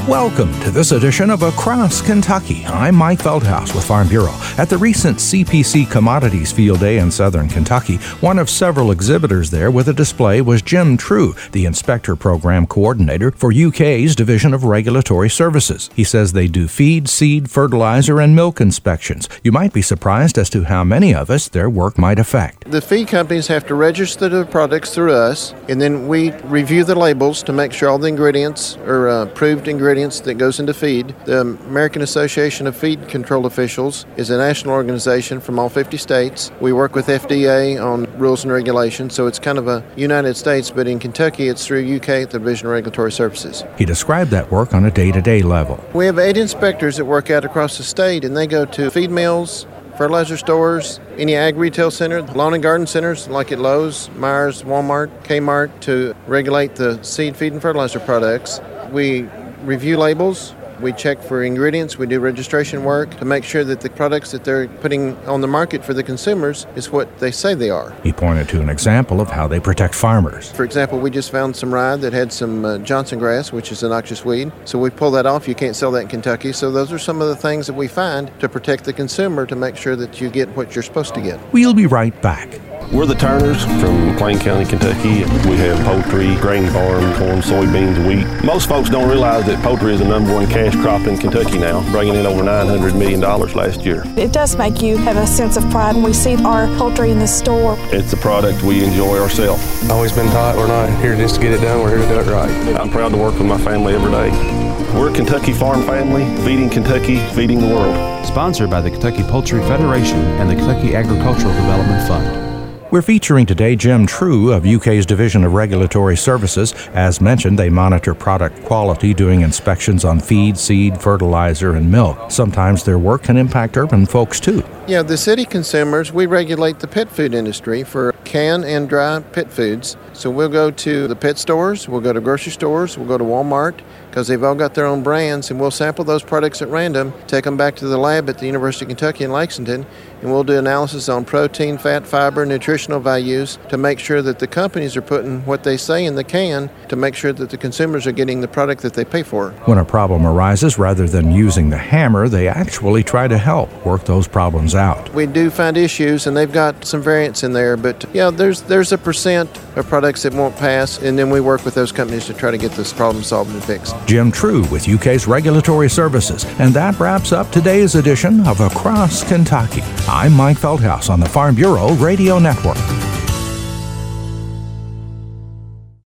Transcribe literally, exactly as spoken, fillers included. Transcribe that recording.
Welcome to this edition of Across Kentucky. I'm Mike Feldhaus with Farm Bureau. At the recent C P C Commodities Field Day in southern Kentucky, one of several exhibitors there with a display was Jim True, the Inspector Program Coordinator for U K's Division of Regulatory Services. He says they do feed, seed, fertilizer, and milk inspections. You might be surprised as to how many of us their work might affect. The feed companies have to register the products through us, and then we review the labels to make sure all the ingredients are uh, approved ingredients that goes into feed. The American Association of Feed Control Officials is a national organization from all fifty states. We work with F D A on rules and regulations, so it's kind of a United States, but in Kentucky it's through U K, the Division of Regulatory Services. He described that work on a day-to-day level. We have eight inspectors that work out across the state, and they go to feed mills, fertilizer stores, any ag retail center, lawn and garden centers like at Lowe's, Myers, Walmart, Kmart to regulate the seed, feed, and fertilizer products. We review labels, we check for ingredients, we do registration work to make sure that the products that they're putting on the market for the consumers is what they say they are. He pointed to an example of how they protect farmers. For example, we just found some rye that had some uh, Johnson grass, which is a noxious weed. So we pull that off. You can't sell that in Kentucky. So those are some of the things that we find to protect the consumer to make sure that you get what you're supposed to get. We'll be right back. We're the Turners from McLean County, Kentucky. We have poultry, grain farm, corn, soybeans, wheat. Most folks don't realize that poultry is the number one cash crop in Kentucky now, bringing in over nine hundred million dollars last year. It does make you have a sense of pride when we see our poultry in the store. It's a product we enjoy ourselves. Always been taught we're not here just to get it done, we're here to do it right. I'm proud to work with my family every day. We're a Kentucky farm family, feeding Kentucky, feeding the world. Sponsored by the Kentucky Poultry Federation and the Kentucky Agricultural Development Fund. We're featuring today Jim True of U K's Division of Regulatory Services. As mentioned, they monitor product quality, doing inspections on feed, seed, fertilizer, and milk. Sometimes their work can impact urban folks, too. Yeah, the city consumers, we regulate the pet food industry for canned and dry pet foods. So we'll go to the pet stores, we'll go to grocery stores, we'll go to Walmart, because they've all got their own brands, and we'll sample those products at random, take them back to the lab at the University of Kentucky in Lexington, and we'll do analysis on protein, fat, fiber, nutritional values to make sure that the companies are putting what they say in the can to make sure that the consumers are getting the product that they pay for. When a problem arises, rather than using the hammer, they actually try to help work those problems out. We do find issues, and they've got some variants in there, but yeah, there's there's a percent of products that won't pass, and then we work with those companies to try to get this problem solved and fixed. Jim True with U K's Regulatory Services. And that wraps up today's edition of Across Kentucky. I'm Mike Feldhaus on the Farm Bureau Radio Network.